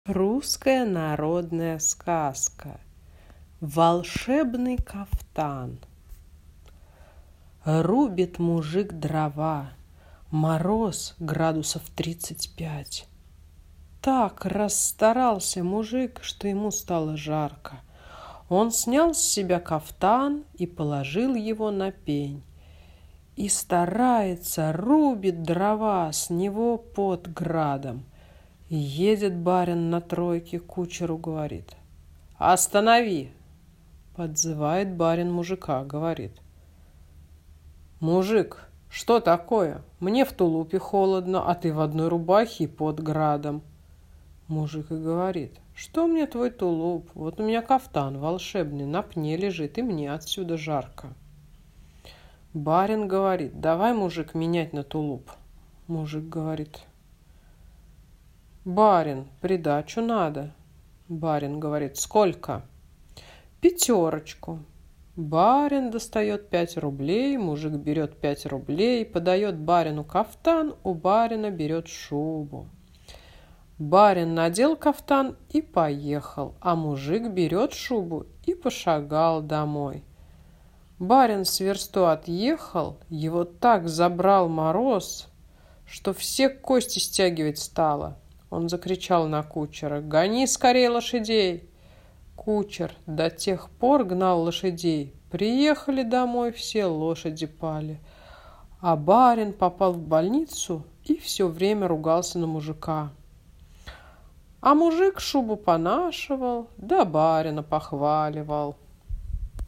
Русская народная сказка. Волшебный кафтан. Рубит мужик дрова. Мороз градусов 35. Так расстарался мужик, что ему стало жарко. Он снял с себя кафтан и положил его на пень. И старается, рубит дрова, с него под градом. Едет барин на тройке, кучеру говорит: «Останови!» Подзывает барин мужика, говорит: «Мужик, что такое? Мне в тулупе холодно, а ты в одной рубахе и под градом». Мужик и говорит: «Что мне твой тулуп? Вот у меня кафтан волшебный на пне лежит, и мне отсюда жарко». Барин говорит: «Давай, мужик, менять на тулуп». Мужик говорит: «Барин, придачу надо». Барин говорит: «Сколько?» «5». Барин достает 5 рублей, мужик берет 5 рублей, подает барину кафтан, у барина берет шубу. Барин надел кафтан и поехал, а мужик берет шубу и пошагал домой. Барин с версту отъехал, его так забрал мороз, что все кости стягивать стало. Он закричал на кучера: «Гони скорее лошадей!» Кучер до тех пор гнал лошадей. Приехали домой, все лошади пали. А барин попал в больницу и все время ругался на мужика. А мужик шубу понашивал, да барина похваливал.